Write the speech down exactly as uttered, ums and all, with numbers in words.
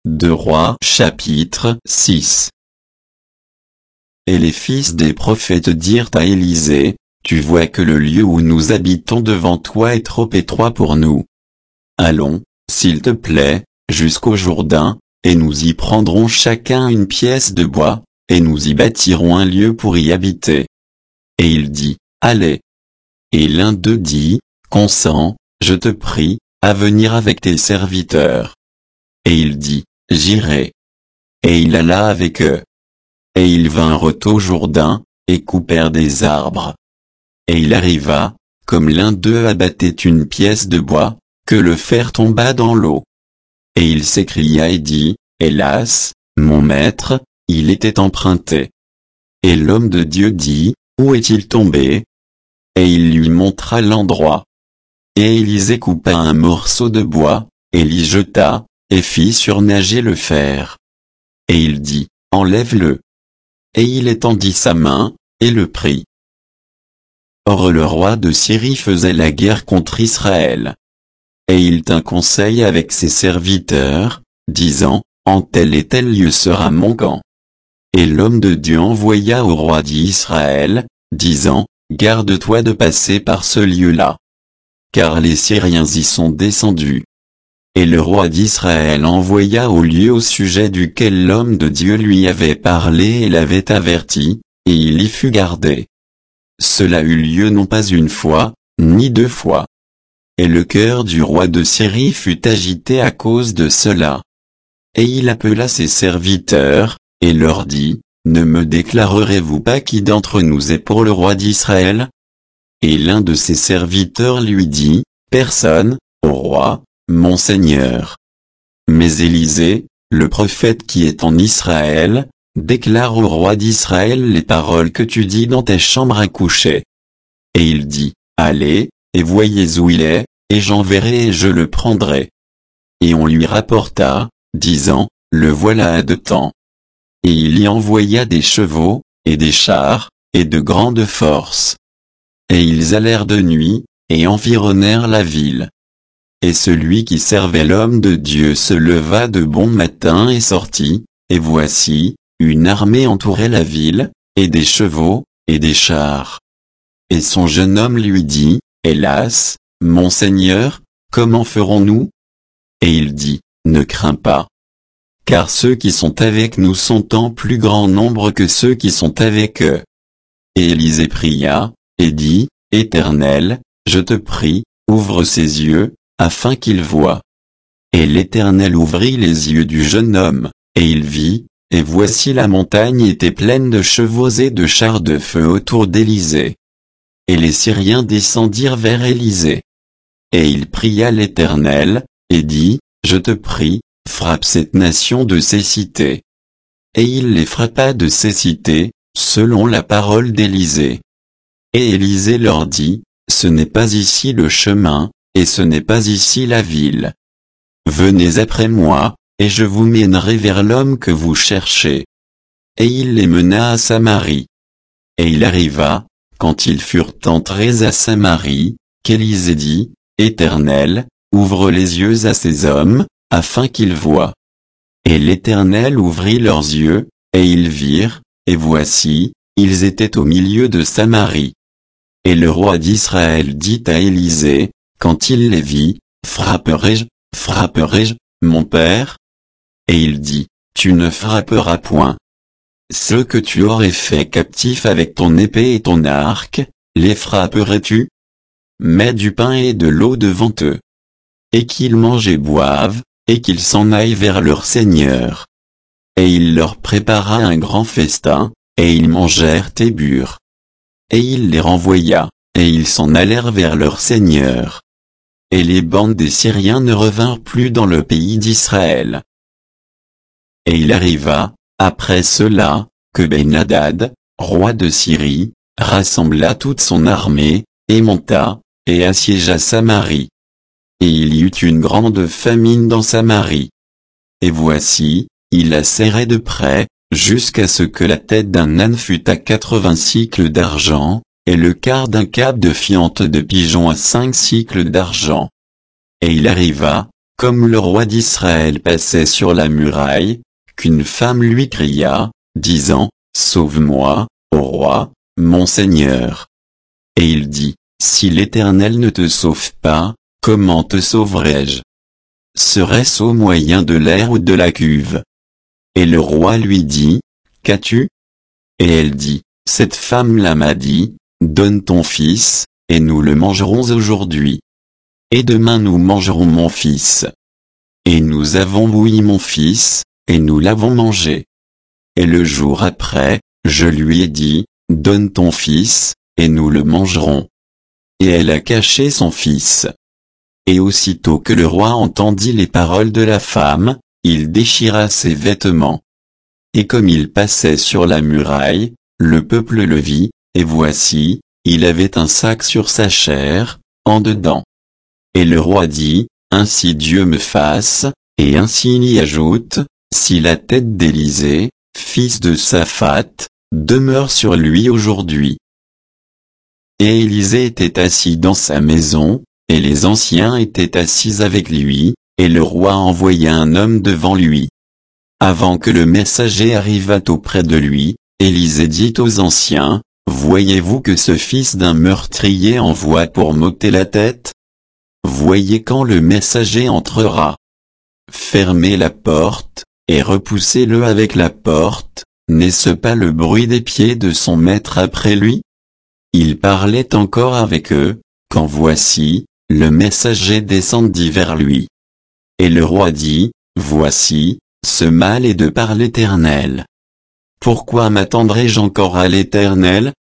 Deux Rois chapitre six. Et les fils des prophètes dirent à Élisée, tu vois que le lieu où nous habitons devant toi est trop étroit pour nous. Allons, s'il te plaît, jusqu'au Jourdain, et nous y prendrons chacun une pièce de bois, et nous y bâtirons un lieu pour y habiter. Et il dit, allez. Et l'un d'eux dit, consens, je te prie, à venir avec tes serviteurs. Et il dit, j'irai. Et il alla avec eux. Et ils vinrent au Jourdain, et coupèrent des arbres. Et il arriva, comme l'un d'eux abattait une pièce de bois, que le fer tomba dans l'eau. Et il s'écria et dit, hélas, mon maître, il était emprunté. Et l'homme de Dieu dit, où est-il tombé? Et il lui montra l'endroit. Et Élisée coupa un morceau de bois, et l'y jeta, et fit surnager le fer. Et il dit, enlève-le. Et il étendit sa main, et le prit. Or le roi de Syrie faisait la guerre contre Israël. Et il tint conseil avec ses serviteurs, disant, en tel et tel lieu sera mon camp. Et l'homme de Dieu envoya au roi d'Israël, disant, garde-toi de passer par ce lieu-là. Car les Syriens y sont descendus. Et le roi d'Israël envoya au lieu au sujet duquel l'homme de Dieu lui avait parlé et l'avait averti, et il y fut gardé. Cela eut lieu non pas une fois, ni deux fois. Et le cœur du roi de Syrie fut agité à cause de cela. Et il appela ses serviteurs, et leur dit, ne me déclarerez-vous pas qui d'entre nous est pour le roi d'Israël? Et l'un de ses serviteurs lui dit, personne, ô roi, mon Seigneur. Mais Élisée, le prophète qui est en Israël, déclare au roi d'Israël les paroles que tu dis dans tes chambres à coucher. Et il dit, allez, et voyez où il est, et j'enverrai et je le prendrai. Et on lui rapporta, disant, le voilà à de temps. Et il y envoya des chevaux, et des chars, et de grandes forces. Et ils allèrent de nuit, et environnèrent la ville. Et celui qui servait l'homme de Dieu se leva de bon matin et sortit, et voici, une armée entourait la ville, et des chevaux, et des chars. Et son jeune homme lui dit, hélas, mon Seigneur, comment ferons-nous? Et il dit, ne crains pas. Car ceux qui sont avec nous sont en plus grand nombre que ceux qui sont avec eux. Et Élisée pria, et dit, Éternel, je te prie, ouvre ses yeux, afin qu'il voie. Et l'Éternel ouvrit les yeux du jeune homme, et il vit, et voici la montagne était pleine de chevaux et de chars de feu autour d'Élisée. Et les Syriens descendirent vers Élisée. Et il pria l'Éternel, et dit, je te prie, frappe cette nation de cécité. Et il les frappa de cécité, selon la parole d'Élisée. Et Élisée leur dit, ce n'est pas ici le chemin, et ce n'est pas ici la ville. Venez après moi, et je vous mènerai vers l'homme que vous cherchez. Et il les mena à Samarie. Et il arriva, quand ils furent entrés à Samarie, qu'Élisée dit, Éternel, ouvre les yeux à ces hommes, afin qu'ils voient. Et l'Éternel ouvrit leurs yeux, et ils virent, et voici, ils étaient au milieu de Samarie. Et le roi d'Israël dit à Élisée, quand il les vit, frapperai-je, frapperai-je, mon père? Et il dit, tu ne frapperas point. Ceux que tu aurais fait captifs avec ton épée et ton arc, les frapperais-tu? Mets du pain et de l'eau devant eux. Et qu'ils mangent et boivent, et qu'ils s'en aillent vers leur Seigneur. Et il leur prépara un grand festin, et ils mangèrent et burent. Et il les renvoya, et ils s'en allèrent vers leur Seigneur. Et les bandes des Syriens ne revinrent plus dans le pays d'Israël. Et il arriva, après cela, que Ben-Hadad, roi de Syrie, rassembla toute son armée, et monta, et assiégea Samarie. Et il y eut une grande famine dans Samarie. Et voici, il la serrait de près, jusqu'à ce que la tête d'un âne fût à quatre-vingts cycles d'argent, et le quart d'un cap de fiente de pigeon à cinq cycles d'argent. Et il arriva, comme le roi d'Israël passait sur la muraille, qu'une femme lui cria, disant, Sauve-moi, ô roi, mon Seigneur. Et il dit, Si l'Éternel ne te sauve pas, comment te sauverai-je? Serait-ce au moyen de l'air ou de la cuve? Et le roi lui dit, Qu'as-tu? Et elle dit, Cette femme-là m'a dit, Donne ton fils, et nous le mangerons aujourd'hui. Et demain nous mangerons mon fils. Et nous avons bouilli mon fils, et nous l'avons mangé. Et le jour après, je lui ai dit, Donne ton fils, et nous le mangerons. Et elle a caché son fils. Et aussitôt que le roi entendit les paroles de la femme, il déchira ses vêtements. Et comme il passait sur la muraille, le peuple le vit, et voici, il avait un sac sur sa chair, en dedans. Et le roi dit, Ainsi Dieu me fasse, et ainsi il y ajoute, si la tête d'Élisée, fils de Saphat, demeure sur lui aujourd'hui. Et Élisée était assis dans sa maison, et les anciens étaient assis avec lui, et le roi envoya un homme devant lui. Avant que le messager arrivât auprès de lui, Élisée dit aux anciens, Voyez-vous que ce fils d'un meurtrier envoie pour m'ôter la tête? Voyez quand le messager entrera. Fermez la porte, et repoussez-le avec la porte, n'est-ce pas le bruit des pieds de son maître après lui? Il parlait encore avec eux, quand voici, le messager descendit vers lui. Et le roi dit, Voici, ce mal est de par l'Éternel. Pourquoi m'attendrai-je encore à l'Éternel?